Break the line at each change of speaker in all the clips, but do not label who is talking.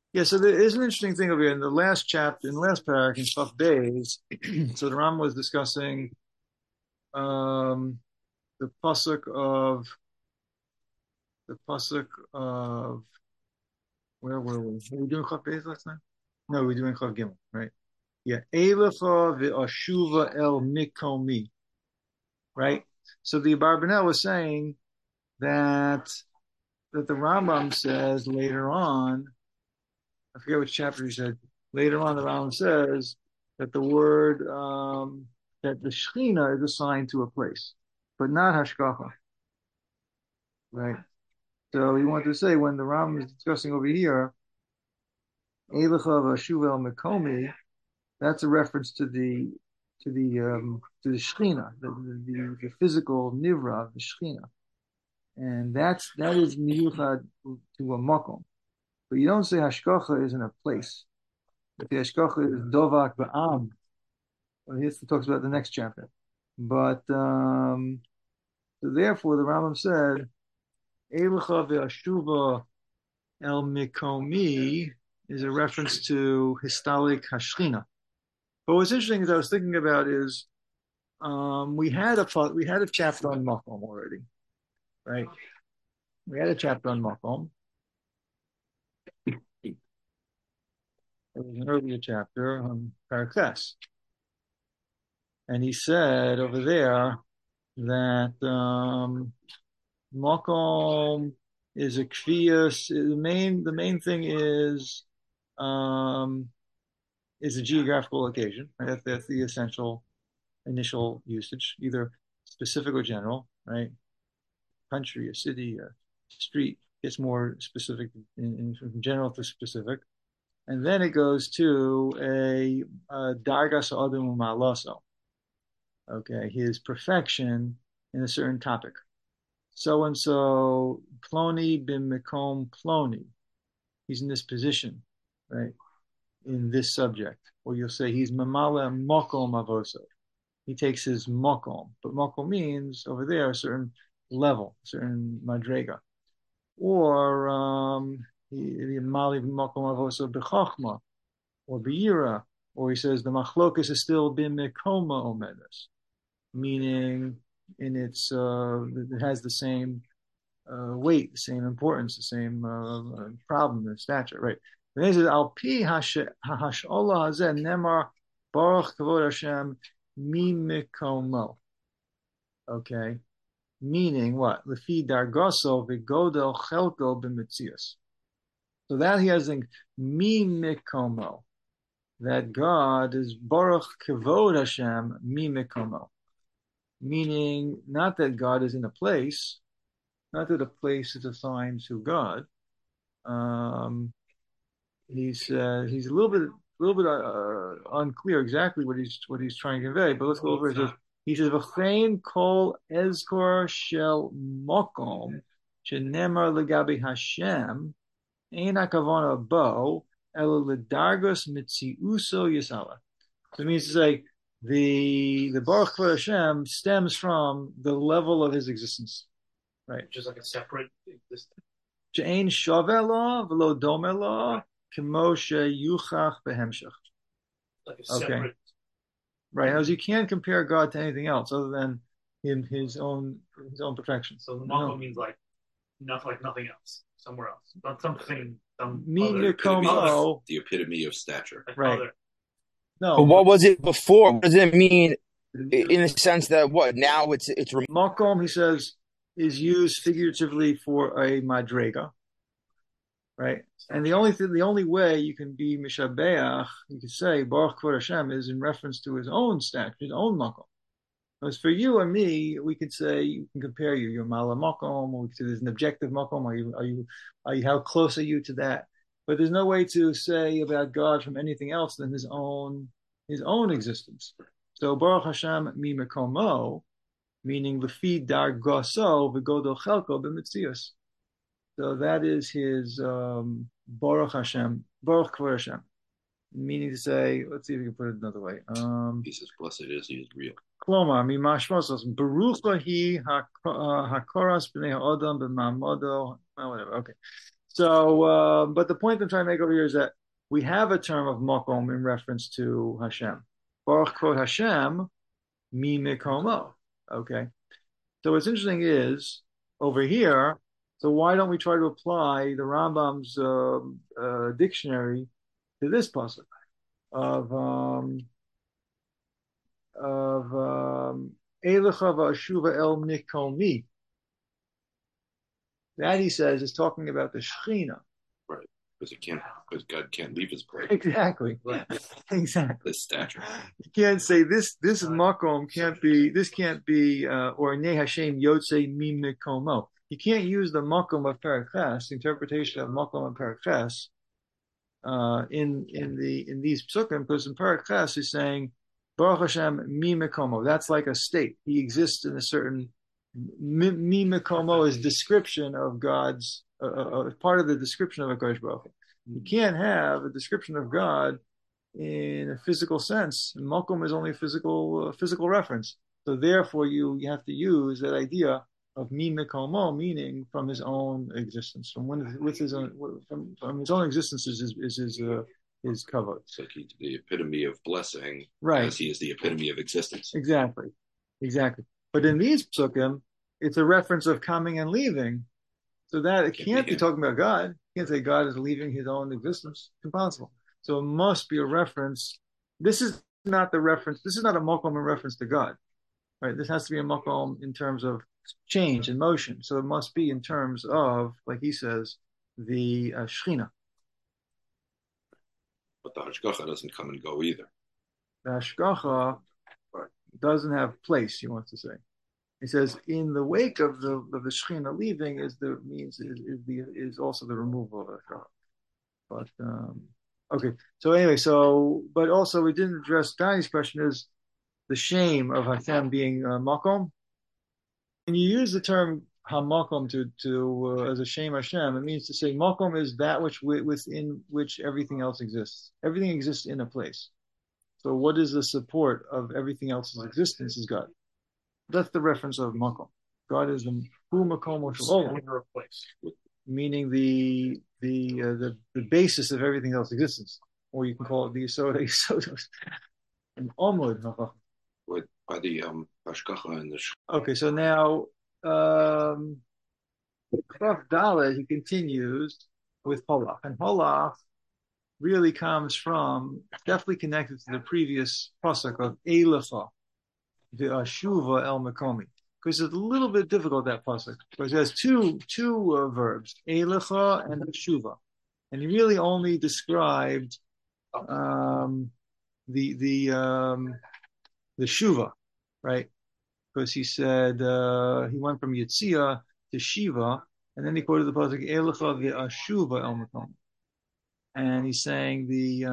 Yeah, so there is an interesting thing over here in the last chapter, in the last paragraph in Chaf Beis. So the Ram was discussing um, the pasuk of the pasuk of where were we? Were we doing Chaf Beis last time? No, we were doing Chaf Gimel, right? Yeah, Eilecha ve'ashuva el mikomi, right? So the Abarbanel was saying that the Rambam says later on, I forget which chapter he said. Later on, the Rambam says that the word that the Shechina is assigned to a place, but not Hashkacha, right? So he wanted to say when the Rambam is discussing over here, Eilecha v'ashuva el mikomi, that's a reference to the Shechina, the physical nivra of the Shechina, and that is miyuchad to a makom. But you don't say hashkacha is in a place. If the hashkacha is dovak ba'am, well, he talks about the next chapter. But so therefore, the Rambam said, Eilecha ve'ashuva el mikomi is a reference to histalic hashchina. But what's interesting is I was thinking about is we had a chapter on makom already, right? We had a chapter on makom. It was an earlier chapter on Parakles. And he said over there that makom is a kfiyas. The main thing is a geographical location. Right? That's the essential initial usage, either specific or general, right? Country, a city, a street. It's more specific from general to specific. And then it goes to a dargas adam umalaso. Okay, his perfection in a certain topic. So and so, Ploni bin Mekom Ploni. He's in this position, right? In this subject. Or you'll say he's Mamala Mokom Avoso. He takes his Mokom. But Mokom means over there a certain level, a certain Madrega. Or Mali Mokom Avoso Bechachma or Beira. Or he says the Machlokas is still bin Mekoma Omedas. Meaning it has the same weight, the same importance, the same problem, the stature, right? And he says, "Al pi hasholah hazeh nemar baruch kavod Hashem mi mikomo." Okay, meaning what? Lefi dargoso v'godel chelko b'metzius. So that he has in mi mikomo, that God is baruch kavod Hashem mi mikomo. Meaning not that God is in a place, not that a place is assigned to God. He's a little bit unclear exactly what he's trying to convey. But let's go over it. He says, "V'chein kol ezkor shel mokom shenemar legabi Hashem ein hakavana bo elo ledargos mitziuso yisala." So it means to say the Baruch Kvod Hashem stems from the level of his existence, right?
Just like a separate existence.
She'ein shaveh lo v'lo domeh lo k'mo sheyuchach behemshach.
Like a separate.
Okay, right. As you can't compare God to anything else other than his own perfection.
So the Mako means like nothing else, somewhere else, not something.
The epitome of stature,
like right? Other.
No, but what was it before? What does it mean in the sense that what now it's
Makom, he says, is used figuratively for a madrega, right? And the only way you can be mishabeach, you could say Baruch Kvod Hashem, is in reference to his own stature, his own makom. As for you and me, we could say you can compare you're mala makom, or we could say there's an objective makom. Are you how close are you to that? But there's no way to say about God from anything else than his own existence. So Baruch Hashem mi mekomo, meaning lefi dar goso v'godol chelko b'mitzius. So that is his Baruch Hashem, Baruch Kvod Hashem, meaning to say, let's see if we can put it another way.
He says, "Blessed is he is real."
Klomar mimashmos Baruch lahi hakoras b'nei ha'odam b'ma'amodo. Whatever. Okay. So, but the point I'm trying to make over here is that we have a term of makom in reference to Hashem. Baruch kvod Hashem mi mikomo. Okay. So what's interesting is over here. So why don't we try to apply the Rambam's dictionary to this pasuk of Eilecha v'ashuva el mikomi? That, he says, is talking about the Shekhinah.
Right. Because God can't leave his place.
Exactly.
Right.
Exactly.
The stature.
You can't say this makom can't be or ne Hashem yotze mi mikomo. You can't use the makom of Parakhas, the interpretation of makom of Parakhas, in these psukim, because in Parakhas he's saying Baruch Hashem mi mikomo. That's like a state. He exists in a certain mi mikomo is description of God's part of the description of HaKadosh Baruch Hu. You can't have a description of God in a physical sense. Makom is only a physical reference. So therefore, you have to use that idea of mi mikomo, meaning from his own existence, from his own existence is his cover.
It's like he's the epitome of blessing,
right?
As he is the epitome of existence.
Exactly. But in these psukim, it's a reference of coming and leaving, so that it can't be talking about God. You can't say God is leaving his own existence. It's impossible. So it must be a reference. This is not the reference. This is not a makom in reference to God, right? This has to be a makom in terms of change and motion. So it must be in terms of, like he says, the Shekhinah.
But the Hashgacha doesn't come and go either.
The Hashgacha doesn't have place, he wants to say. He says, in the wake of the Shekhinah leaving is also the removal of Hashgacha. But okay, so anyway, but also we didn't address Danny's question, is the shame of Hashem being makom. And you use the term hamakom to as a shame Hashem, it means to say makom is that within which everything else exists. Everything exists in a place. So what is the support of everything else's existence is God. That's the reference of makom. God is the hu makom shalom, meaning the basis of everything else's existence, or you can call it the Yisodos. And Omud.
By the Hashgacha and the.
Okay, so now Chaf Dalet, he continues with Holach, and Holach really comes from, definitely connected to the previous pasuk of Eilecha, the Ashuva El Makomi, because it's a little bit difficult, that pasuk, because it has two verbs, Eilecha and Ashuva, and he really only described the Shuva, right? Because he said he went from Yitzia to Shiva, and then he quoted the pasuk Eilecha v'Ashuva El Makomi. And he's saying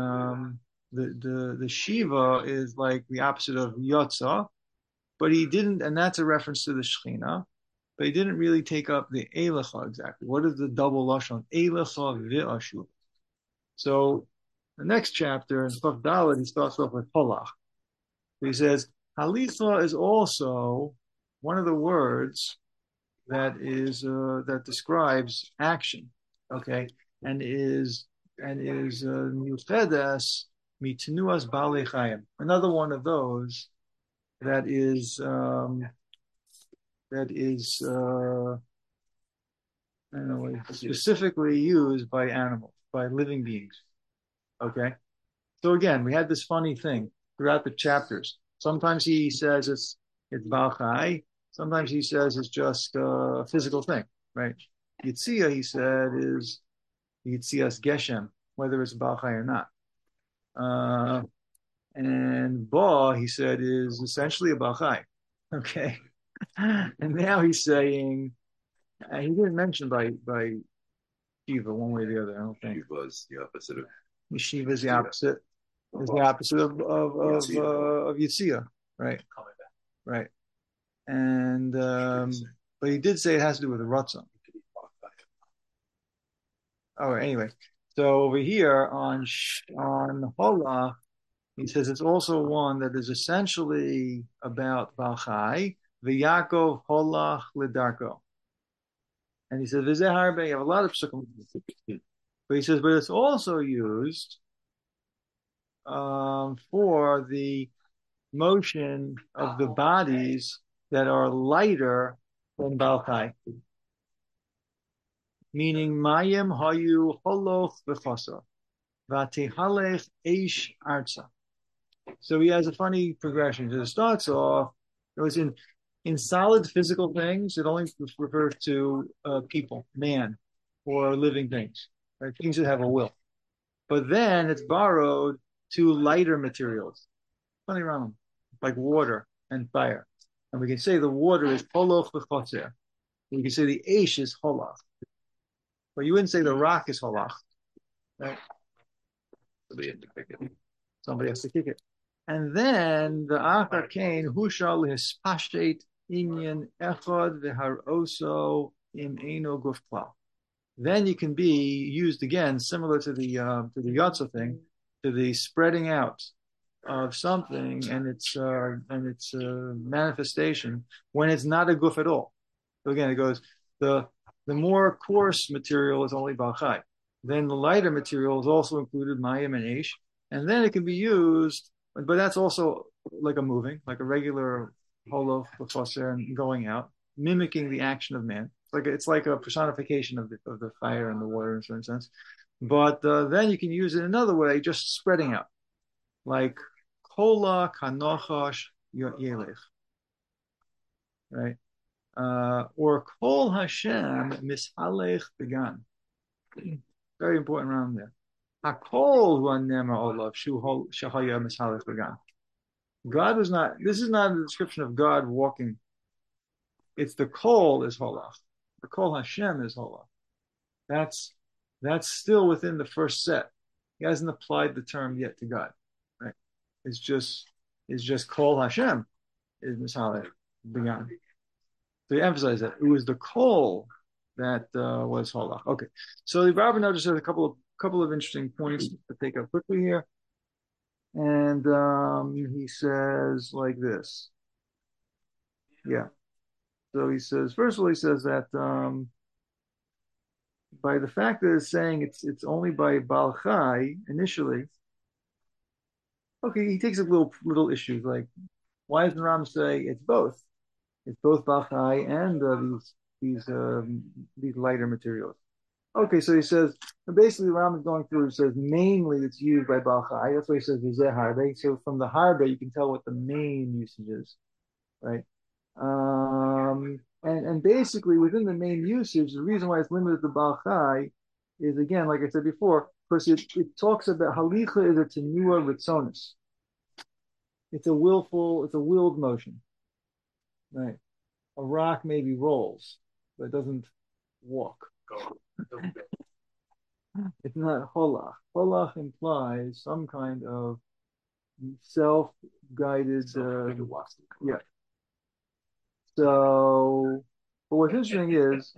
the Shiva is like the opposite of Yotza, but he didn't, and that's a reference to the Shekhinah, but he didn't really take up the Eilecha exactly. What is the double lashon? Eilecha v'Ashuva. So the next chapter in Chaf Dalet, he starts off with Holach. He says Halitha is also one of the words that describes action, okay, and is Miuchedes Mitnuas Balei Chayim. Another one of those that is specifically used by animals, by living beings. Okay, so again, we had this funny thing throughout the chapters. Sometimes he says it's Baal Chai. Sometimes he says it's just a physical thing, right? Yitzia, he said, is Yitzias Geshem, whether it's Baal Chai or not. And Ba, he said, is essentially a Baal Chai. Okay. And now he's saying, he didn't mention by Shiva one way or the other, I don't think.
Shiva is the opposite of.
Shiva is the opposite. Is the opposite of Yitzia, right? Right. And but he did say it has to do with the Ratzon. Oh, anyway. So over here on Holach, he says it's also one that is essentially about Baal Chai, V'Yakov Holach L'Darko. And he says, "V'zeh harbe." You have a lot of psukim, but he says, but it's also used for the motion of the bodies that are lighter than Balchai. Meaning, Mayim hayu holoch v'chasa, v'atihalech eish arza. So he has a funny progression. So it starts off, it was in solid physical things, it only refers to people, man, or living things, right? Things that have a will. But then it's borrowed to lighter materials. Funny Rambam, like water and fire. And we can say the water is holoch v'chotzer. We can say the eish is holach. But you wouldn't say the rock is holach, right? Somebody has to kick it. And then the Achar Kain, Hushal Hispashtet Inyan Echad V'Haroso Im Eino Guf Klal. Then you can be used again, similar to the Yotza thing, to the spreading out of something and its manifestation when it's not a guf at all. So again, it goes the more coarse material is only Balchai. Then the lighter material is also included Mayim and Eish, and then it can be used. But that's also like a regular holof b'choser and going out, mimicking the action of man. It's like a personification of the fire and the water in a certain sense. But then you can use it another way, just spreading out, like kola kanochash yelech, right? Or kol Hashem mishalech began. Very important around there. God was not, this is not a description of God walking. It's the kol is holach. The kol Hashem is holach. That's still within the first set. He hasn't applied the term yet to God. Right? It's just kol Hashem is mishalech began. So you emphasize that. It was the kol that was holach. Okay. So the Rabbi now just has a couple of interesting points to take up quickly here. And he says like this. Yeah. So he says, first of all, he says that by the fact that it's saying it's only by Baal Chai initially, okay, he takes up little issues like, why does the Ram say it's both? It's both Baal Chai and these lighter materials. Okay, so he says, basically the Ram is going through, he says, mainly it's used by Baal Chai. That's why he says, V'zeh harbe. So from the harbe, you can tell what the main usage is, right? And basically within the main usage, the reason why it's limited to Baal Chai is, again, like I said before, because it talks about halicha is a tenua ritzonis. It's a willed motion, right? A rock maybe rolls, but it doesn't walk. It's not holach. Holach implies some kind of self-guided. Yeah. So, but what's interesting is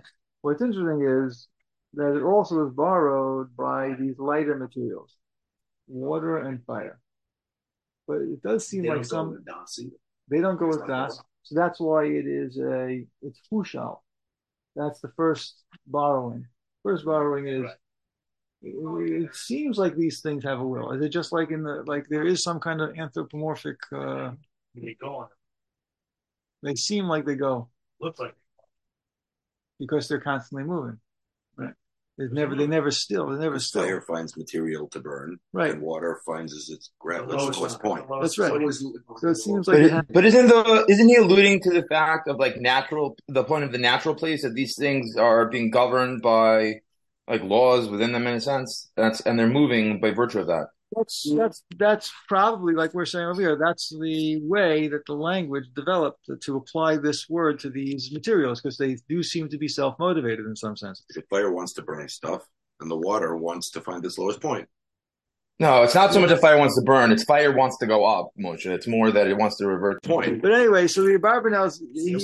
that it also is borrowed by these lighter materials, water and fire. But it does seem like they don't go with das. So that's why it's hushal. That's the first borrowing. First borrowing is, it seems like these things have a will. Is it just like there is some kind of anthropomorphic,
They go on.
they seem like they go.
Looks like
Because they're constantly moving. Right. They never still.
Fire finds material to burn,
right?
And water finds its lowest point.
That's right. So it seems like,
but isn't he alluding to the fact of like the point of the natural place, that these things are being governed by like laws within them in a sense, and they're moving by virtue of that.
That's probably, like we're saying over here, that's the way that the language developed to apply this word to these materials, because they do seem to be self-motivated in some sense.
The fire wants to burn stuff, and the water wants to find its lowest point.
No, it's not so much that fire wants to burn; it's fire wants to go up, Moshe. It's more that it wants to revert point.
But anyway, so the Barbanel's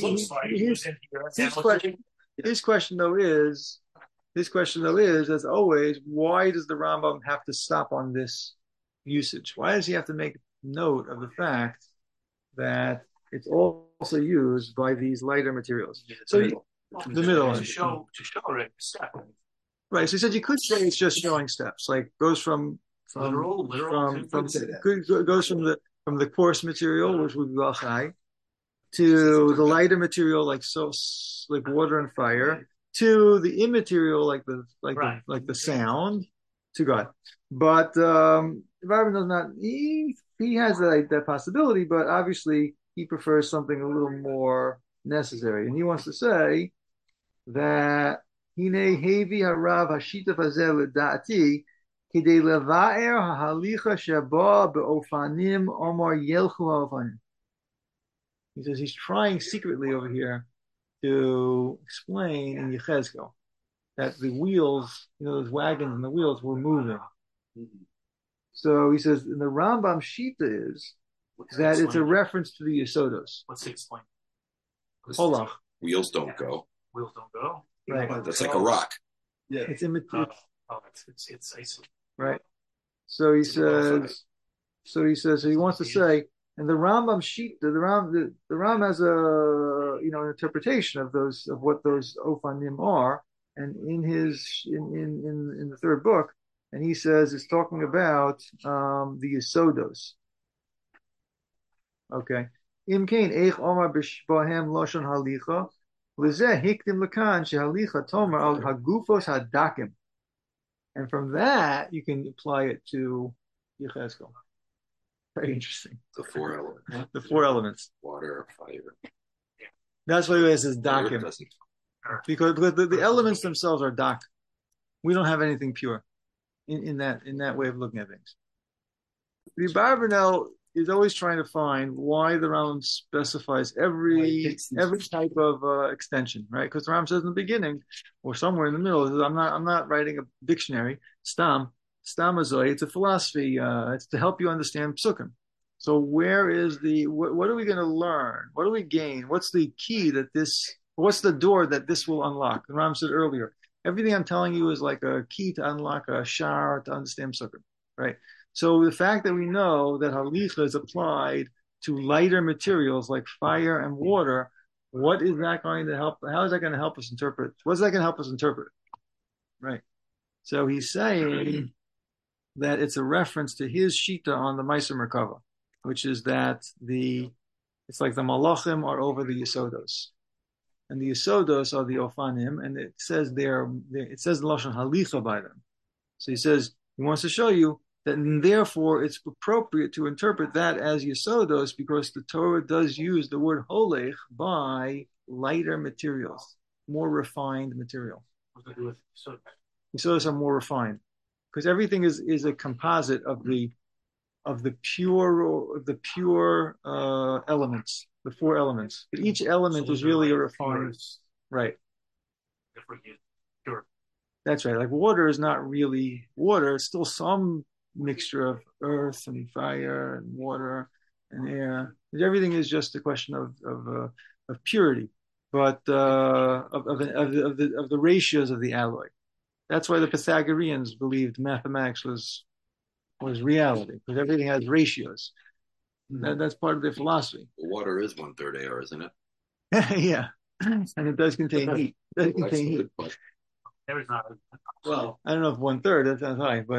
his question though is, as always, why does the Rambam have to stop on this usage? Why does he have to make note of the fact that it's also used by these lighter materials? So The middle one.
To show it step.
Right. So he said you could say it's just showing steps, like goes from
Literal.
goes from the coarse material, which would be Achai, to the lighter material, like water and fire, to the immaterial, like the sound, to God. But Rabbi does not. He has that possibility, but obviously he prefers something a little more necessary, and he wants to say that hine hevi harav hashita fazel da'ati kidei levaer hahalicha shaba beofanim omar yelchu ha'ofanim. He says he's trying secretly over here to explain in Yechezkel that the wheels, those wagons and the wheels were moving. So he says, in the Rambam Shita is that it's a reference to the Yesodos.
What's he explain?
Holach.
Wheels don't go.
Wheels don't go.
Right.
That's like a rock.
Yeah. It's immaterial.
It's isolated.
Right. So he says. So he wants to say, and the Rambam Shita, the Ram has a an interpretation of what those Ofanim are, and in the third book. And he says it's talking about the Yesodos. Okay. Imkain eich omar b'shbohem loshon halicha l'zeh hikdim lekan shehalicha tomer al hagufos hadakim. And from that you can apply it to Yechezkel. Very interesting.
The 4 elements.
The 4 elements.
Water, fire.
That's why it says dakim. Because the elements themselves are dak. We don't have anything pure. In that way of looking at things. The Barbanel is always trying to find why the Rambam specifies every type of extension, right? Because the Rambam says in the beginning, or somewhere in the middle, I'm not writing a dictionary. Stam azoi. It's a philosophy. It's to help you understand psukim. So where is what are we going to learn? What do we gain? What's the key what's the door that this will unlock? The Rambam said earlier, everything I'm telling you is like a key to unlock a shar to understand psukim, right? So the fact that we know that halicha is applied to lighter materials like fire and water, what is that going to help? How is that going to help us interpret? What's that going to help us interpret? Right. So he's saying that it's a reference to his shita on the Meiser Merkava, which is that it's like the malachim are over the Yesodos. And the Yesodos are the Ofanim, and it says it says the Lashon Halicha by them. So he wants to show you that, and therefore it's appropriate to interpret that as Yesodos because the Torah does use the word Holech by lighter materials, more refined material.
What's it do with
Yesodos are more refined because everything is a composite of the pure elements. The 4 elements. But each element is really a refined, right?
Pure.
That's right. Like water is not really water. It's still some mixture of earth and fire and water and air. Everything is just a question of purity, but of the ratios of the alloy. That's why the Pythagoreans believed mathematics was reality because everything has ratios. That's part of their philosophy.
Water is 1/3 air, isn't it?
Yeah, and it does contain heat. It does contain heat.
There is not.
Well, I don't know if 1/3. That sounds high, but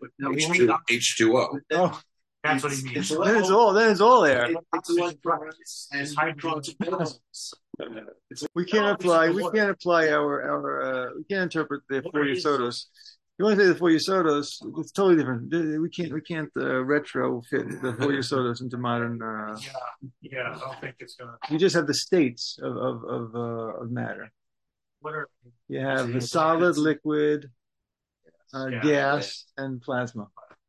H2O.
Oh,
That's what he means.
then it's all air.
It's hydrogen.
We can't apply our we can't interpret the 4 Yesodos. You want to say the 4 Yesodos? It's totally different. We can't retrofit the 4 Yesodos into modern.
Yeah. I don't think it's gonna.
You just have the states of matter. You have the solid, liquid, gas, and plasma.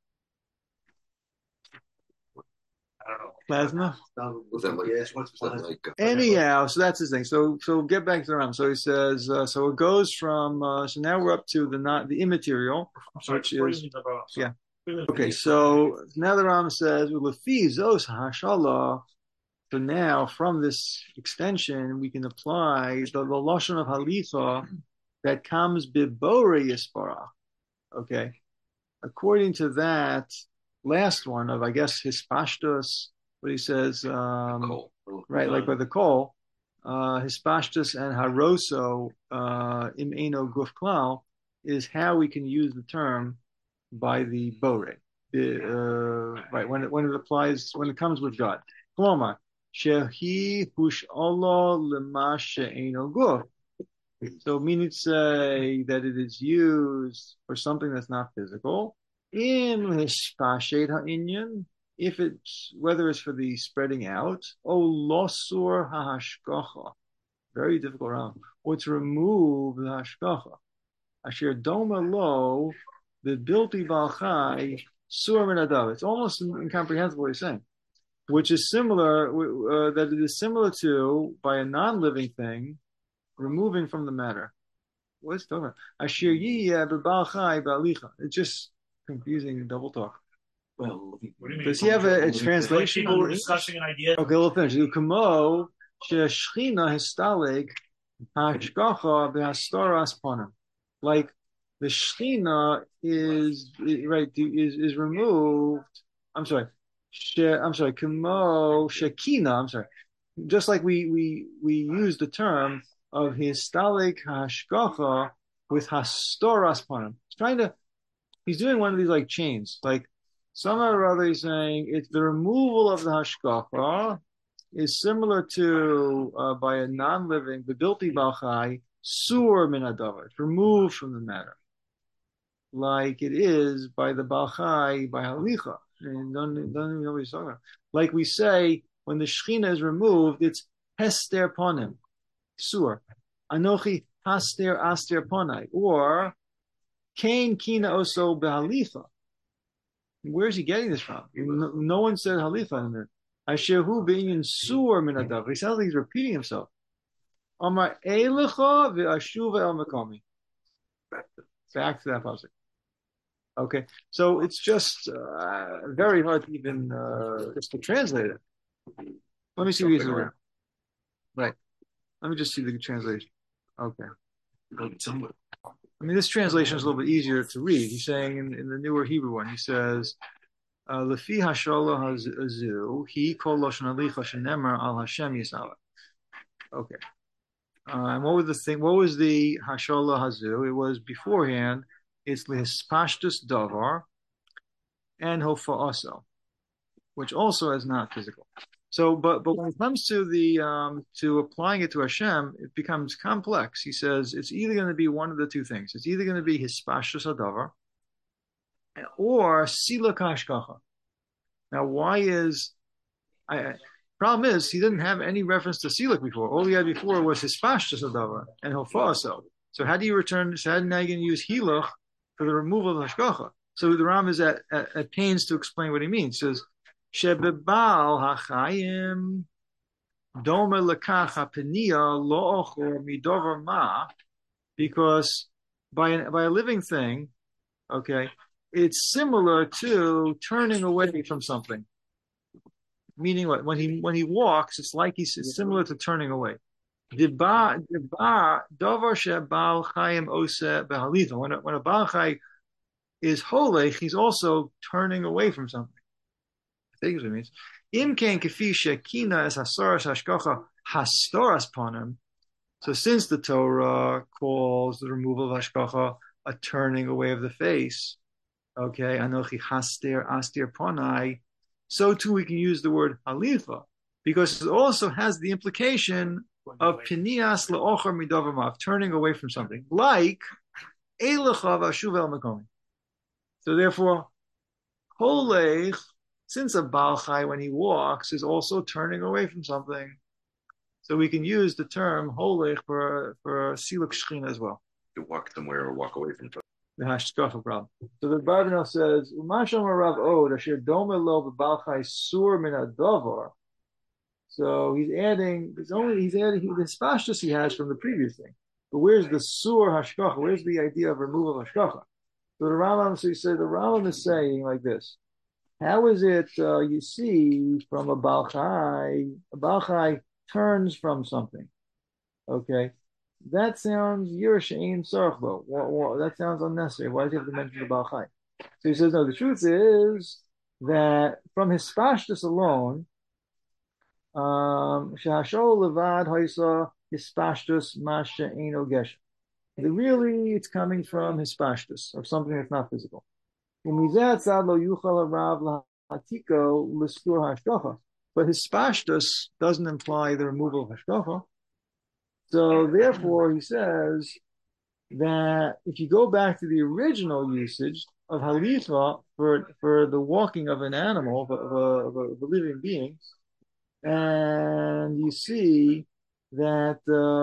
I don't know.
Plasma.
Was that like
Anyhow, so that's his thing. So get back to the Ram. So he says, so it goes from. So now we're up to the immaterial, which is yeah. Okay, so now the Ram says, "Lefi zos hashala." So now from this extension, we can apply the lashon of halicha that comes bibore yispara. Okay, according to that last one of I guess hispashtos. What he says, right, like by the coal, hispashtus and haroso im eno guf klal is how we can use the term by the bore. Right, when it applies, when it comes with God. Klomar, shehi hush Allah lema she'eno guf. So meaning to say that it is used for something that's not physical. Im hishpashet ha'inyan, if it's, whether it's for the spreading out, o losur ha'hashgacha, very difficult round, or to remove the hashgacha. Asher doma lo, the bilti balchai, sur min adav. It's almost incomprehensible what he's saying, which is similar, that it is similar to, by a non-living thing, removing from the matter. What's talking about? Asher yiyeh b'bal chai ba'alicha. It's just confusing double talk.
Well,
What do you mean?
Does he have a translation?
Like people discussing an idea.
Okay, we'll finish. Kamo sheshchina histaleg hashgacha b'hastoras panim. Like the shchina is right is removed. I'm sorry. Kamo shekina. I'm sorry. Just like we use the term of histalik hashgacha with hastoras panim. He's doing one of these like chains. Like somehow or other he's saying it's the removal of the hashgacha is similar to by a non-living bebilti balchai sur min adavar. It's removed from the matter. Like it is by the balchai by halicha. And don't even know what he's talking about. Like we say, when the shechina is removed, it's hester ponim, sur. Anochi haster aster ponai. Or kain kina oso behalicha. Where's he getting this from? No one said halicha in there. Asherhu being sur min adav. He sounds like he's repeating himself. Amar eilecha ve'ashuva el makomi. Back to that pasuk. Okay, so it's just very hard to even just to translate it. Let me see what he's doing. Right. Let me just see the translation. Okay. I mean, this translation is a little bit easier to read. He's saying in the newer Hebrew one, he says, "Lefi hasholah hazu he kol lashon alicha shenemer al Hashem yisala." Okay. And what was the thing? What was the hasholah hazu? It was beforehand. It's lihispashtus davar and hofa'aso, which also is not physical. So, but when it comes to the to applying it to Hashem, it becomes complex. He says it's either going to be one of the two things. It's either going to be hispashtus davar or silak hashgacha. Now, why is problem is he didn't have any reference to silak before. All he had before was hispashtus davar and hofa'aso. So how do you return? So how now you're going to use hilach for the removal of hashgacha? So the Ram is at pains to explain what he means. He says, Shebebal hachayim dome lekach hapenia lo ochor midover ma, because by a living thing, okay, it's similar to turning away from something. Meaning what? When he walks, it's like it's similar to turning away. When a Baal Chai is holech, he's also turning away from something. I think is what it means. Im ken kefi shekina es hasoras hashgacha hastoras panim. So since the Torah calls the removal of hashgacha a turning away of the face, okay, anochi haster astir ponai, so too we can use the word halifa, because it also has the implication of pinias leocher midavamav, turning away from something, like eilecha v'ashuv el makomi. So therefore, holech, since a Baal Chai when he walks is also turning away from something, so we can use the term holech for siluk shechina as well.
To walk somewhere or walk away from something.
The hashgacha problem. So the Barbanel says, "Umasham Rav Od asher dome lo b'Baal Chai sur min adavar." So he's adding the spashtus he has from the previous thing. But where's the sur hashgacha? Where's the idea of removal of hashgacha? So the Rambam, so he said the Rambam is saying like this: how is it you see from a Baal Chai turns from something? Okay, that sounds Yerushalayim Sarchbo. That sounds unnecessary. Why does he have to mention the Baal Chai? So he says, no, the truth is that from his spashtus alone, Shehashol levad haisa hispashtus masha eino geshem. Really, it's coming from hispashtus, of something that's not physical. Umizat tzad lo yuchal harav lahatiko l'stur hashkacha. But hispashtus doesn't imply the removal of hashkacha. So therefore, he says that if you go back to the original usage of halitha for the walking of an animal, of a living being, and you see that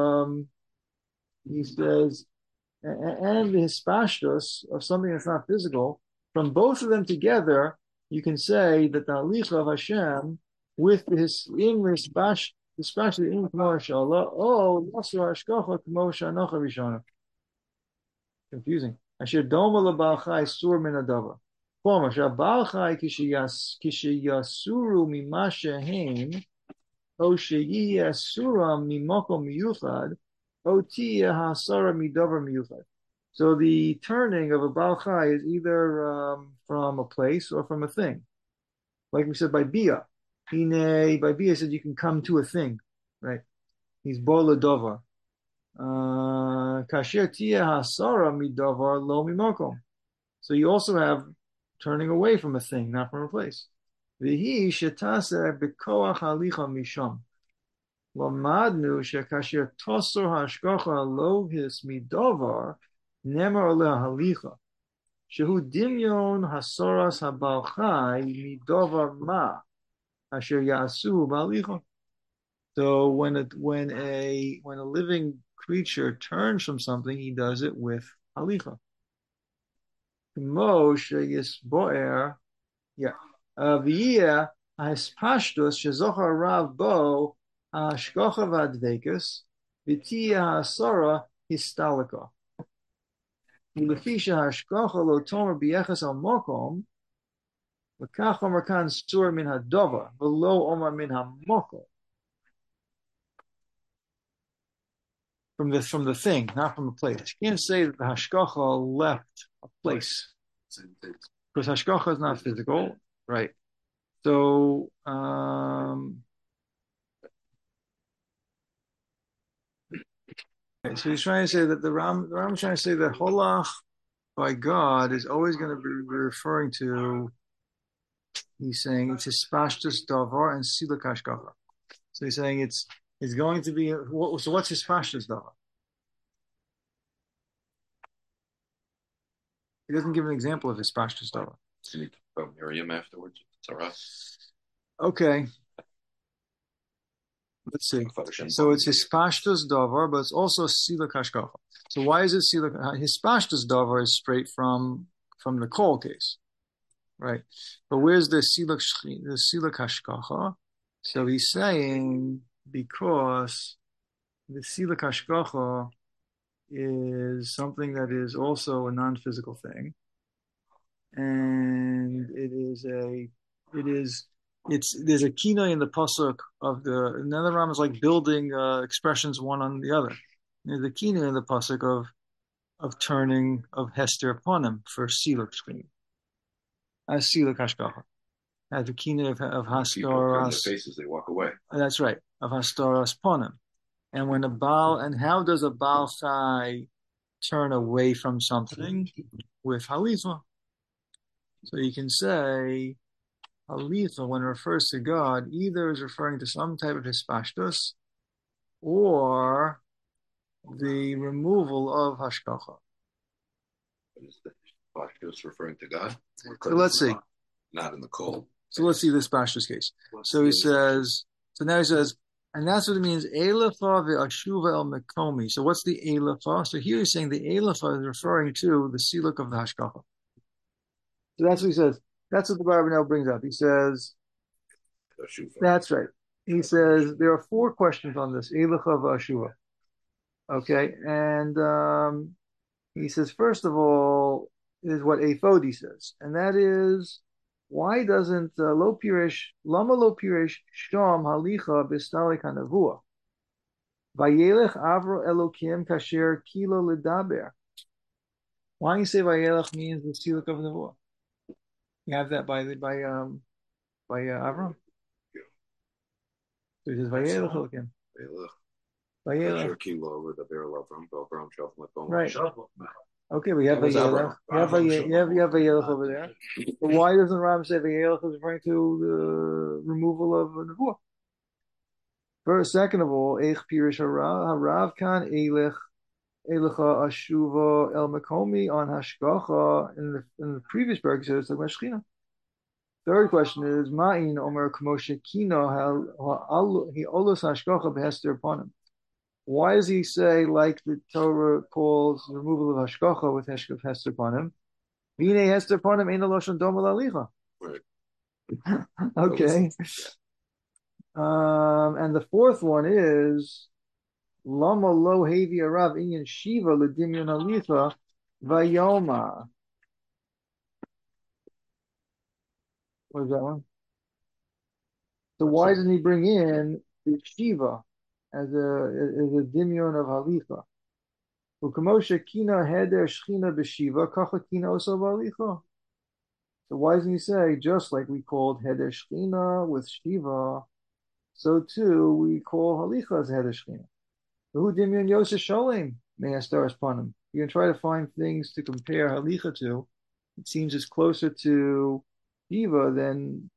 he says, and the hispashtus of something that's not physical, from both of them together, you can say that the halicha of Hashem with his in hispash, especially in Kmo Shallah, oh, Nasur Hashkacha Kmo Shanocha Rishana. Confusing. Asher Doma LaBal Chai Sur Min Adavar. Former Shabal Chai Kishiyasuru Mimasha Hain, O Sheyi Asura Mimoko Miyuchad, O Tia Hasara Midavar Miyuchad. So the turning of a Baal Chai is either from a place or from a thing. Like we said by Bia. By Bia said you can come to a thing, right? He's Bola Dovar. Kasher Tia Hasara Midavar Lo Mimokom. So you also have turning away from a thing, not from a place. Vihi Shetase Bekoach Halicha Misham. Lamadnu Shekasher Tosor Hashkocha Lohis Midavar Nemer Oleh Halicha. Shehu Dimyon Hasoras Habalchai Midavar Ma Asher Yasu Balicha. So when a living creature turns from something, he does it with halicha. Moshe Yisboer, yeah. V'yeh ha'espashtus shezochar rav bo ha'ashkocha v'advekus v'tiyeh ha'asara histalika. U'lefi sheha'ashkocha lo tomer b'yechas al mokom v'kach omer kan sur min ha'dova v'lo omer min ha'mokom. From the thing, not from a place. You can't say that the hashkacha left a place because hashkacha is not physical, right? So, so he's trying to say that the Ram is trying to say that holach by God is always going to be referring to. He's saying it's hispashtus davar and silak hashkacha. So he's saying it's going to be. So what's hispashtus davar? He doesn't give an example of his pashtus davar.
About Miriam afterwards. It's all right.
Okay. Let's see. So it's his pashtus davar, but it's also silak hashkacha. So why is it silak? His pashtus davar is straight from the kol case, right? But where's the silak hashkacha? So he's saying because the silak hashkacha is something that is also a non-physical thing, and there's a kina in the pasuk of another ram is like building expressions one on the other. There's a kina in the pasuk of turning of Hester upon him for siluk screen as siluk hashkacha. As the kina of hastoras
faces, they walk away.
That's right, of hastoras upon him. And when how does a Baal Chai turn away from something? With halitha. So you can say halitha, when it refers to God, either is referring to some type of hispashtus or the removal of hashkacha.
Is the hashkacha referring to God?
So let's see.
Not in the cold.
So let's see this pashtus case. So he says, and that's what it means, Eilafa ve'ashuva el mekomi. So what's the Eilafa? So here he's saying the Eilafa is referring to the siluk of the hashkacha. So that's what he says. That's what the Barbanel brings up. He says, that's right. He says, there are 4 questions on this, Eilafa ve'ashuva. Okay, and he says, first of all, is what Ephodi says, and that is, why doesn't lo pirish shom halicha b'stalik hanavua? Vayelech avro elokim kasher kilo ledaber. Why do you say vayelech means the siluk of nevuah? You have that by Avram. So he says, Vayelech Elokim. Vayelech.
Kilo with the barrel of Avram Shalom.
Right.
Shovel.
Okay, we have
That was
Vayelech. You have Vayelech over there. But why doesn't Ram say Vayelech is referring to the removal of Nevuah? First, second of all, Eich Pirish Harav Kan Eilech Eilecha Ashuva El Makomi on Hashgacha in the previous paragraph says like Shechina. Third question is Ma'in Omer Kmoshe Kino He Olos Hashgacha Behester upon him. Why does he say like the Torah calls the removal of Hashgacha with Hester upon him? Vine Hester upon him Ein Aloshon Dom L'Alicha.
Right.
Okay. And the fourth one is Lama lo hevi arav inyan shiva ledimyon alicha vayoma. What is that one? So why doesn't he bring in the shiva as a dimyon of halicha? Ukamosha kina heder shchina b'shiva kacha kina oso v'alicha. So why doesn't he say just like we called heder shchina with shiva, so too we call halicha as heder shchina? Who dimyon yosef sholim may I start upon him? You can try to find things to compare halicha to. It seems it's closer to shiva than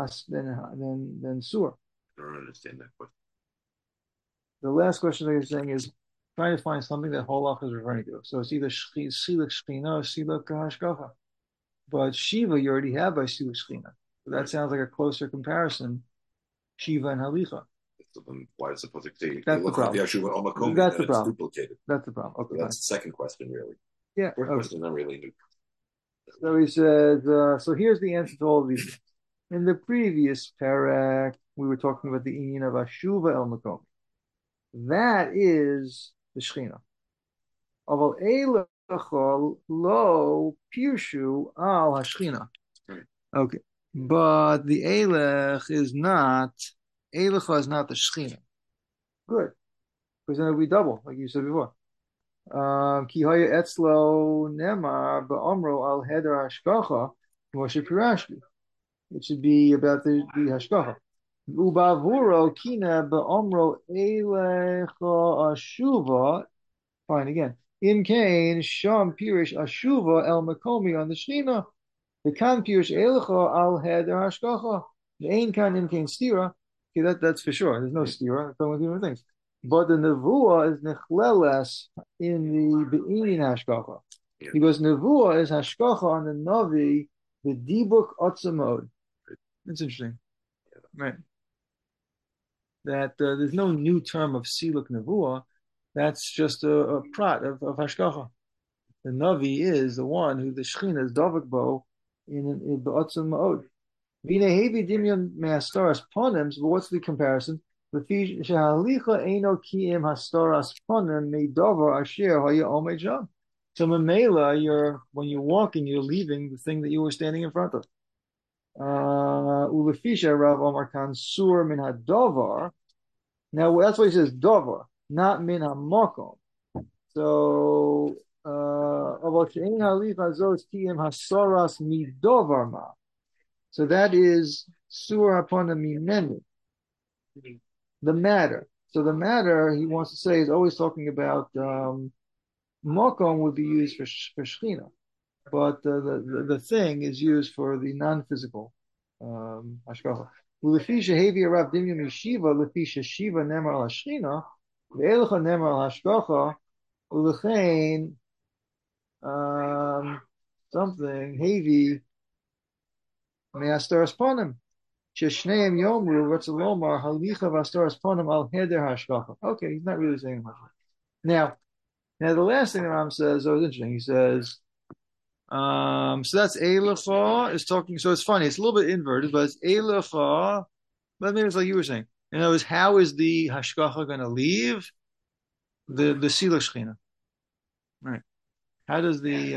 sur.
I don't understand that question.
The last question that he's saying is trying to find something that Holach is referring to. So it's either siluk shchina or siluk hashgacha. But shiva you already have by siluk shchina. So that sounds like a closer comparison. Shiva and halicha.
So then why is it supposed to say
That's the problem.
That's
the problem.
Duplicated.
That's the problem. Okay.
So that's the second question, really.
Yeah.
First question, not really new.
So he says, so here's the answer to all of these. In the previous parak, we were talking about the inyan of Ashuva El Makom. That is the Shechina. Aval Eilechol Lo Pirshu Al HaShechina. Okay. But the Eilech is not the Shechina. Good. Because then it would be double, like you said before. Ki haya etzlo nemar ba'omro al heder hashgacha Moshe Pirashki. It should be about the hashgacha. Ubavuro kina ba'omro elecha ashuva. Fine again. In Cain sham pirish ashuva el makomi on the shina. The kan pirish elecha al heder hashgacha. The ain kan in Cain stira. Okay, that's for sure. There's no stira. I'm talking about different things. But the nevuah is nechleles in the be'inin hashgacha.
Yeah.
Because nevuah is hashgacha on the navi, the dibuk otzamod. That's interesting. Yeah. Right. That there's no new term of siluk nevuah. That's just a prat of hashgacha. The navi is the one who the shechina is davik bo in be'otzam ma'od. Vine hevi dimyon me'astaras ponems, but what's the comparison? So Mamela, when you're walking, you're leaving the thing that you were standing in front of. Ulefisha Rav Omar Khan Sur min hadovar. Now that's why he says dovar, not min hamokom. So so that is sur upon a minenu. The matter. So the matter he wants to say is always talking about mokom would be used for shechina, but the thing is used for the non-physical hashgacha. Ulefisha hevi arav dimyum yeshiva lefisha shiva nemar al hashchina ve'elcha nemar al hashgacha ulechein something hevi me'astaras ponim. Okay, he's not really saying much. Now the last thing the Ram says, is interesting. He says, so that's Eilecha is talking. So it's funny. It's a little bit inverted, but it's Eilecha. But maybe it's like you were saying. In other words, how is the hashgacha going to leave the Siluk Shechina? Right. How does the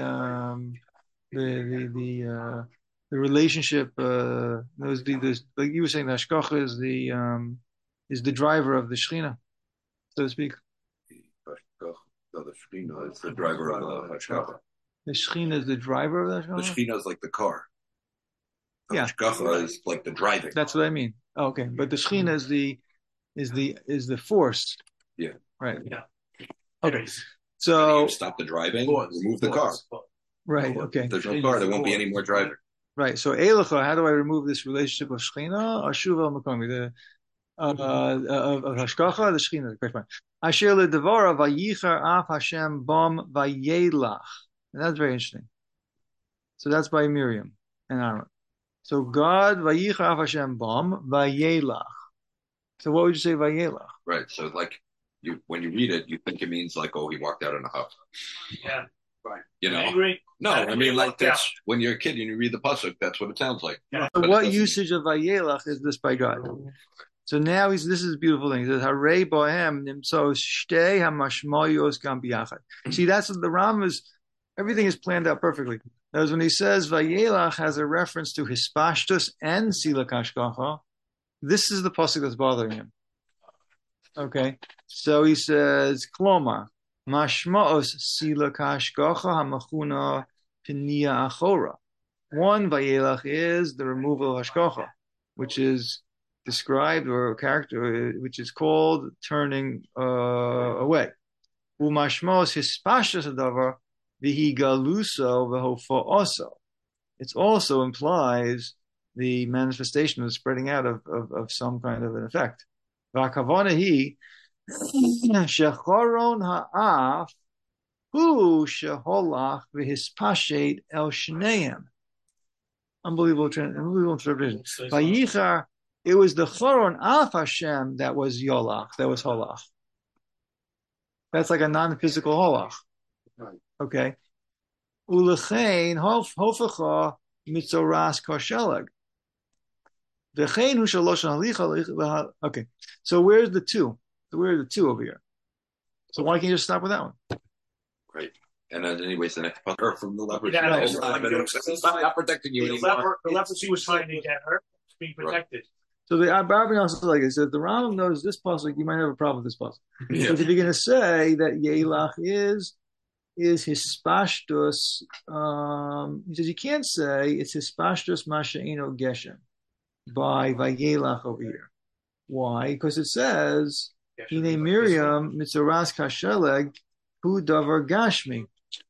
relationship, like you were saying, the hashgacha is the driver of the shechina, so to speak.
The shechina is the driver of the hashgacha.
The shechina is the driver of the hashgacha?
The shechina is like the car. The
yeah.
hashgacha is like the driving.
That's what I mean. Oh, okay, but the shechina is the is the force.
Yeah.
Right.
Yeah.
Okay.
Anyways,
So
Stop the driving, remove the car.
right. Okay.
If there's no car, there won't be any more driving.
Right. So Eilecha, how do I remove this relationship of Shechina? Ashuva Makomi, the of Hashkacha, the Shechina, the correct one. Asher ledavara vayichar af Hashem bam vayelach. And that's very interesting. So that's by Miriam and Aaron. So God vayichar af Hashem bam vayelach. So what would you say vayelach?
Right. So when you read it, you think it means like, oh, he walked out in a huff.
yeah. Right.
You know?
Angry.
No, I mean like
Yeah.
that's when you're a kid and you read the pasuk, that's what it sounds like.
Yeah.
So
But
what
it doesn't-
usage of vayelach is this by God? So now this is a beautiful thing. He says, Harei bohem nimso shtei hamashmoyos gam biyachad. See, that's what the Ram is, everything is planned out perfectly. Because when he says vayelach has a reference to hispashtus and sila kashkacha, this is the pasuk that's bothering him. Okay, so he says, Klomar, mashmaos sila kashkacha hamachuna pinia achora. One vayelach is the removal of hashkacha, which is described or a character which is called turning away. Umashmos hispashas adavar vihigaluso v'hofa'oso. It also implies the manifestation of the spreading out of some kind of an effect. V'akavana hi shechoron ha'af hu sheholach v'hispashet el shneim. Unbelievable interpretation. Vayichar, it was the choron af Hashem that was yolach, that was holach. That's like a non-physical holach. Okay. Ulechein hofecha mitzoras koshelag. V'chein hu shalosh halicha. Okay. So where's the two? So where are the two over here? So why can't you just stop with that one?
Right. And then anyways, the next pasuk from the leopard.
Yeah,
It's not protecting you anymore.
The leprosy was trying to get her, being protected.
So the Barbara also like it says the Rambam knows this pasuk. You might have a problem with this pasuk.
Yeah.
Because if you're going to say that Yelach is hispashtus, he says you can't say it's hispashtus masha'ino geshem by Vayelach over here. Why? Because it says Hine Miriam mitzoras kasheleg hu davar gashmi.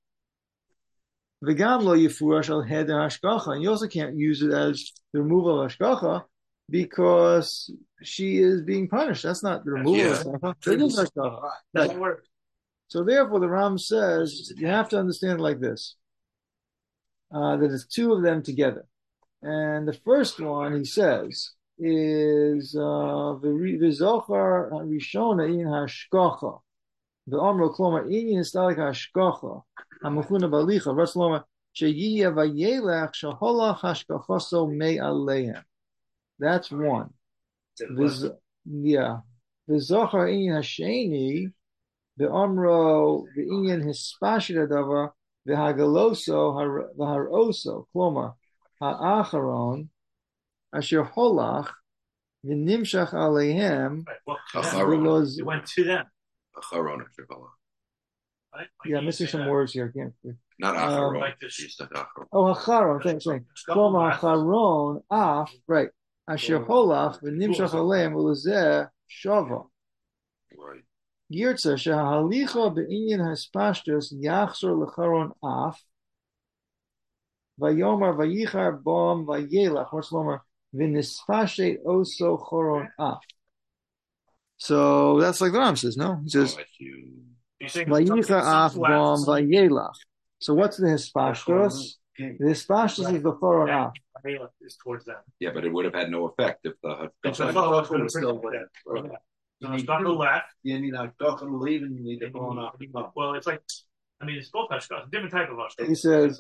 V'gam lo yifurash al heder hashkacha. And you also can't use it as the removal of hashkacha because she is being punished. That's not the removal of hashkacha. It is hashkacha.
Doesn't work.
So therefore, the Ram says you have to understand it like this: that it's two of them together. And the first one he says is v'zochar rishona in hashkacha. The Amro Kloma Inyan Stalik Hashkacha Hamachuna Balicha Rasloma Sheyiya Vayelach Shahola Hashkachaso Me Aleim. That's one. Yeah. The Zohar Inyan Hasheni, the Amro the Inyan Hispashid Adava, the Hagaloso the Haroso Kloma Ha'acharon Asher Holach the Nimshach Aleihem.
It went to them.
Acharon, Shekala.
Right?
Yeah, I'm missing some words here. I can't.
Not Acharon.
like this.
She said Acharon.
Oh, Hacharon, thanks. Kloma Hacharon, af, right. Asher holach, v'nimshach aleim, ulezeh, shava.
Right.
Yirtza, shehalicha be'inyan haspashtus, yachzor lecharon af, vayomar vayichar bom vayelach, what's lomer, v'nispashet oso choron af. So that's like the Ram says, no? He says, vayichar af bom vayelach. So what's the hispashtus? The hispashtus is the choron af.
Is towards them.
Yeah, but it would have had no effect if the
It's a follow-up to the still there. So it's not the left.
You need a doctor leaving, you need to go on.
Well, it's like, I mean, it's both hashkacha, different type of hashkacha.
He says,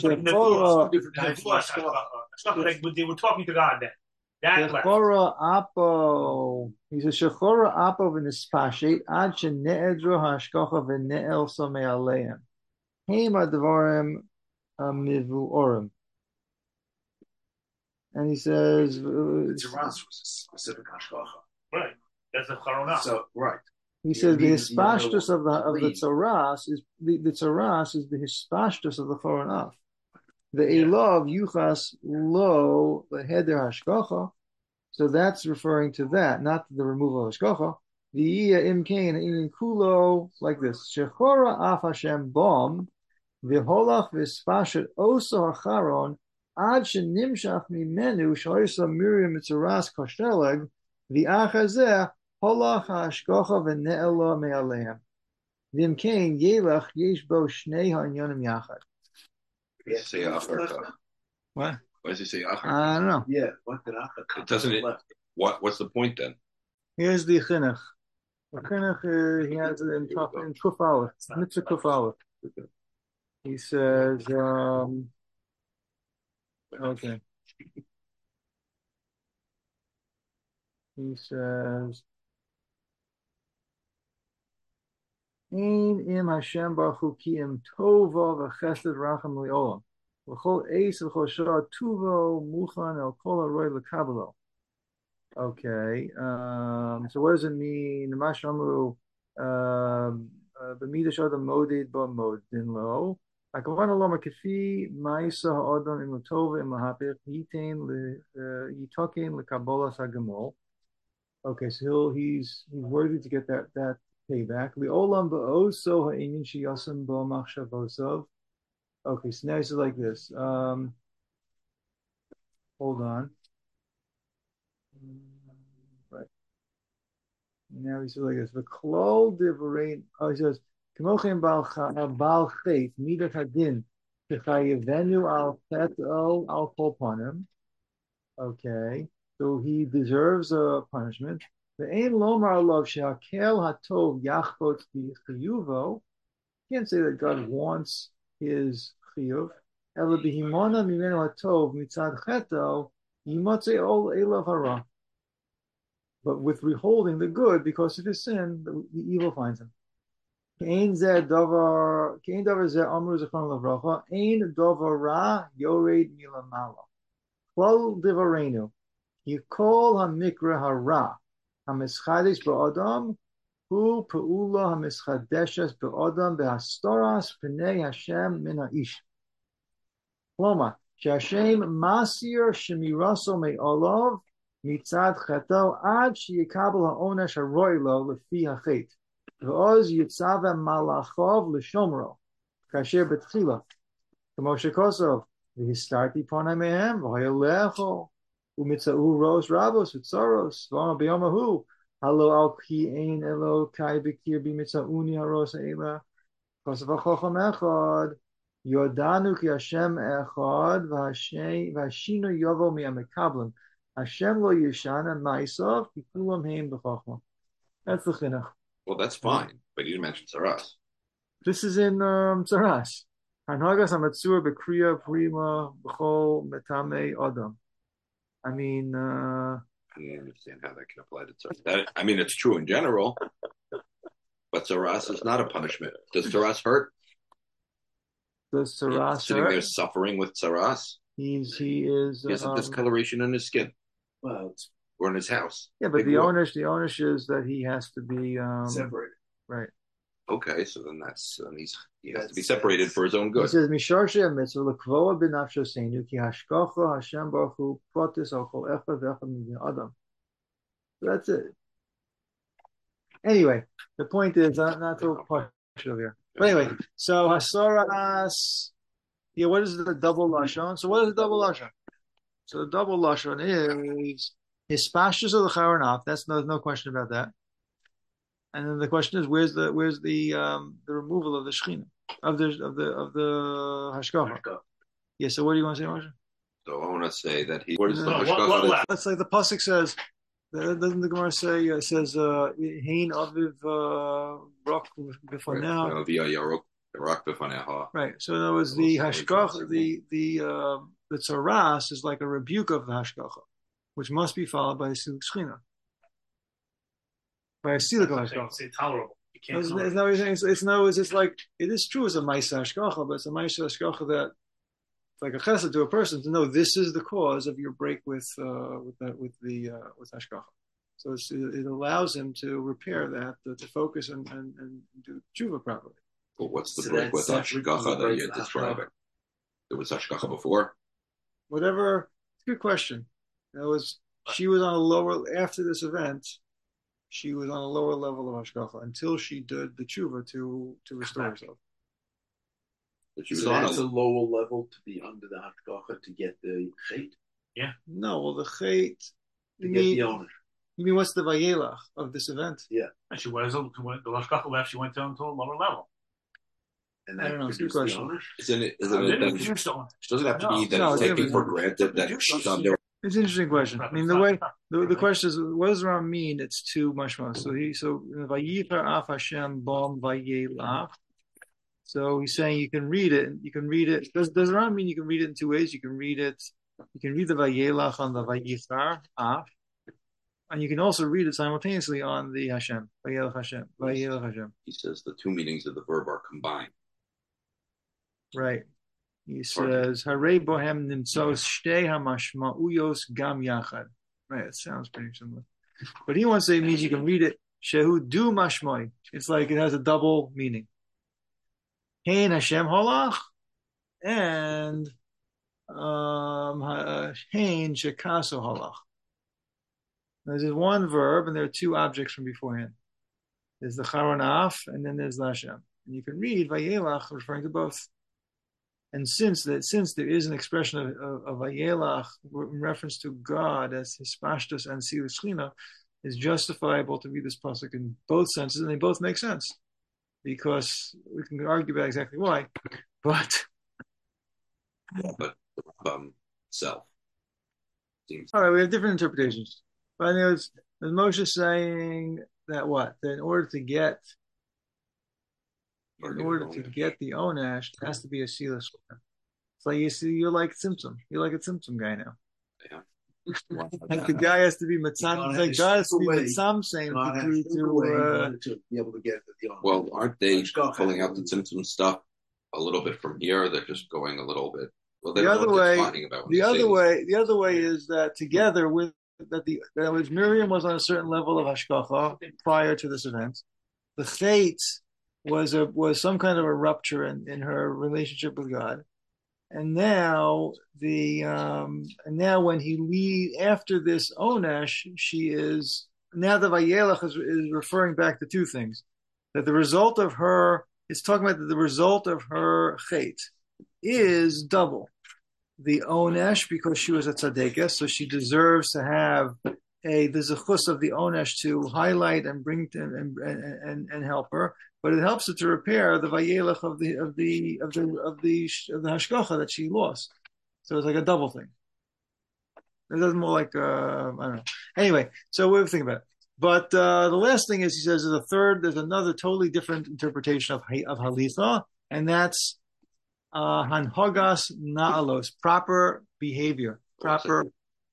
They were talking to God then. That left.
Shechora apo. He says, Shechora apo v'nispashet ad shene'edro hashkacha v'ne'el somei aleim. Heim advarim mivuorim. And he says,
It's was a specific hashkacha.
Right. That's the charonah.
So, right.
he says the hispashtus of the tzaras is the tzaras is the hispashtus of the choron af. The elov yuchas lo the heder hashkacha. So that's referring to that, not the removal of hashgacha. V'iyah imkein in kulo like this. Shechora af Hashem bom v'holach v'spashet oso hacharon ad shenimshach mimenu shoysa miriam mitzuras kosheleg v'achazeh holach hashgacha v'ne'ela me'alehem. V'imkein yelach yesh bo shnei ha'inyonim yachad.
Why does he say Achar Kach?
What?
Why does he say Achar
I don't know.
Yeah, what did I?
It doesn't. What's the point then?
Here's the chinuch. The chinuch he has it in Kuf Aleph, Mitzvah Kuf Aleph. He says, okay. He says, Ein im Hashem Baruch Hu ki im tova v'chesed racham li'olam. V'chol eis v'chol shara tuvo muchan el kol haroy l'kabelo. Okay. So what does it mean? Mashamru b'midash adam modid ba modin lo. Akavan loma kefi ma'isa ha'adam im l'tova im l'hapich yitain yitokein l'kabolas hagemol. Okay, so he's worthy to get that payback. Li'olam ba'oso ha'inyin sheyasem bo machshavosov. Okay, so now he says like this. Hold on. Right. Now he says like this. V'klol divrei. Oh, he says, K'mochem bal chet midat hadin shechayevenu al cheto al kol panim. Okay, so he deserves a punishment. Ve'ein lomar alav shehakel hatov yachbot b'chiyuvo. Can't say that God wants his chiyuv. Ela b'himona mimenu hatov mitzad cheto yimotze ol elav hara. But with withholding the good because of his sin, the evil finds him. Ein davar zeh amru zechron lavracha. Ein davar ra yored milamala. Klal divarenu. Yikol hamikra hara. Hamischadish ba'adam. Hu pe'ula hamischadeshes ba'adam be'hastoras p'nei Hashem min ha'ish. Loma. She'Hashem masir shemiraso me'olav. Mitzad cheto ad sheyikabel ha'onesh haroi lo lefi hachet. V'oz yitzave malachov l'shomro. Kasher betchila. K'mo shekosov. V'histarti pona mehem. V'hoyalecho. U'mitza'u ros rabos v'tzoros. V'ama b'yomahu. Halo al ki ein elo kai b'kir b'mitza'uni haros eila. Kosov ha'chochom echad. Yodanu ki Hashem echad. V'hashino yovo mi'amekablim. Hashem lo yishana ma'isov kikulam heim b'chachma. That's the chinuch.
Well, that's fine, but you didn't mention Saras.
This is in Tzaras. Hanhagas hamatzur b'kriya prima b'chol metame adam. I mean,
I don't understand how that can apply to Saras. I mean, it's true in general, but Saras is not a punishment. Does Saras hurt?
Does Saras
sitting there suffering with Saras?
He is.
He has a discoloration on his skin.
Well,
or in his house.
Yeah, but the onus is that he has to be
separated.
Right.
Okay, so then he has to be separated for his own good.
He says, "Misharshe mitzvah lekvoa b'nafshosenu ki hashkacha Hashem baruch hu pratis al kol echad v'echad min adam." So that's it. Anyway, the point is not to push over here. But anyway, so hasoras. Yeah, what is the double lashon? So what is the double lashon? So the double lashon is his pastures of the charonaf. That's no question about that. And then the question is, where's the removal of the shechina of the hashgacha? Yeah. So what do you want to say, Moshe?
So I want to say that he. What is the
hashgacha?
That's like the pasuk says. Doesn't the Gemara say? It says, "Hein aviv rock b'faneh."
Via yarok rock b'faneh.
Right. So in other words, the hashgacha, the tzaras is like a rebuke of the hashgacha, which must be followed by a siluk shechina. By a siluk hashgacha.
It's tolerable. You can't.
It's like it is true as a ma'aseh hashgacha, but it's a ma'aseh hashgacha that it's like a chesed to a person to know this is the cause of your break with hashgacha. So it allows him to repair that, to focus and do tshuva properly.
Well, what's the break with hashgacha that you're describing? There was hashgacha before.
Whatever. It's a good question. It was she was on a lower, after this event, she was on a lower level of hashgacha until she did the tshuva to restore herself.
But she was
So
on
that's a
a,
lower level to be under the hashgacha to get the chait,
No, well, the chait,
to
you
get
mean,
the owner.
you mean what's the vayelach of this event?
And she was the Lashkacha left. She went down to a lower level.
And
I
that
don't know, it's a good
produced the
question.
owner.
isn't it
Didn't
that
produce the owner.
she doesn't have to be that
No,
he's
it's
taking
never-
for granted that she's under.
It's an interesting question. I mean, the way the question is, what does Ram mean? It's two mashma. So Vayifer af Hashem bom vayelach. So he's saying you can read it. You can read it. Does Ram mean you can read it in two ways? You can read it. You can read the vayelach on the vayifer af, and you can also read it simultaneously on the Hashem vayelach Hashem vayelach Hashem.
He says the two meanings of the verb are combined.
Right. He says, "Harei bohem nimtzos shtei hamashma'uyos gam yachad." Right, it sounds pretty similar. But he wants to say it means you can read it shehu du mashmoi. It's like it has a double meaning. Hein Hashem holach and hein shekaso holach. There's one verb and there are two objects from beforehand. There's the charonaf and then there's the Hashem. And you can read vayelach referring to both. And since there is an expression of Vayelach in reference to God as Hispashtus and Silus Shechina, is justifiable to read this pasuk in both senses, and they both make sense. Because we can argue about exactly why, but
But self seems
all right, we have different interpretations. But there's Moshe saying that what? That in order to get the onash, it has to be a Silus Shechina. It's like you see, you're like Tzimtzum. You're like a Tzimtzum guy now.
Yeah.
Like the guy has to be Matzam. The guy has to be Matzam saying
to be able to get the owner.
well, aren't they pulling out the symptom stuff a little bit from here? They're just going a little bit. Well, they
The
don't
other
know what
way-
they're talking about when
The
they say
other way is that together with that was Miriam was on a certain level of hashgacha prior to this event. The chait was some kind of a rupture in her relationship with God. And now when he leaves after this onesh, she is now the vayelach is referring back to two things. That the result of her it's talking about that the result of her chait is double. The onesh because she was a tzaddikas, so she deserves to have the zechus of the onesh to highlight and bring and help her. But it helps her to repair the vayelach of the hashgacha that she lost. So it's like a double thing. It doesn't more like I don't know. Anyway, so we'll think about it. But the last thing is he says there's another totally different interpretation of halitha, and that's hanhogas na'alos, proper behavior, proper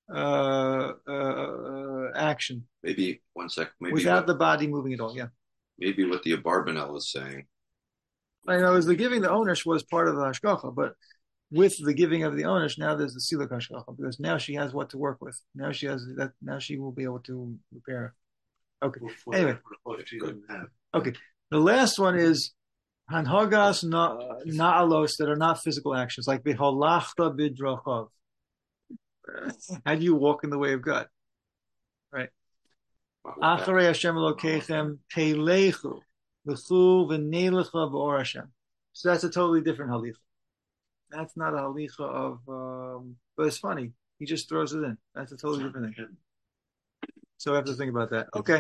action,
maybe 1 second, maybe
without the body moving at all. Yeah.
maybe what the Abarbanel is saying.
I know the giving the ownish was part of the hashgacha, but with the giving of the ownish, now there's the siluk hashgacha because now she has what to work with. Now she has that. Now she will be able to repair. Okay. Anyway.
She didn't have.
Okay. The last one is hanhagas na'alos that are not physical actions, like beholachta bidrachav. How do you walk in the way of God? Right. Acharei Hashem Elokeichem teilechu v'chu v'neilecha v'or Hashem. So that's a totally different halicha. That's not a halicha of, but it's funny. He just throws it in. That's a totally different thing. So we have to think about that. Okay.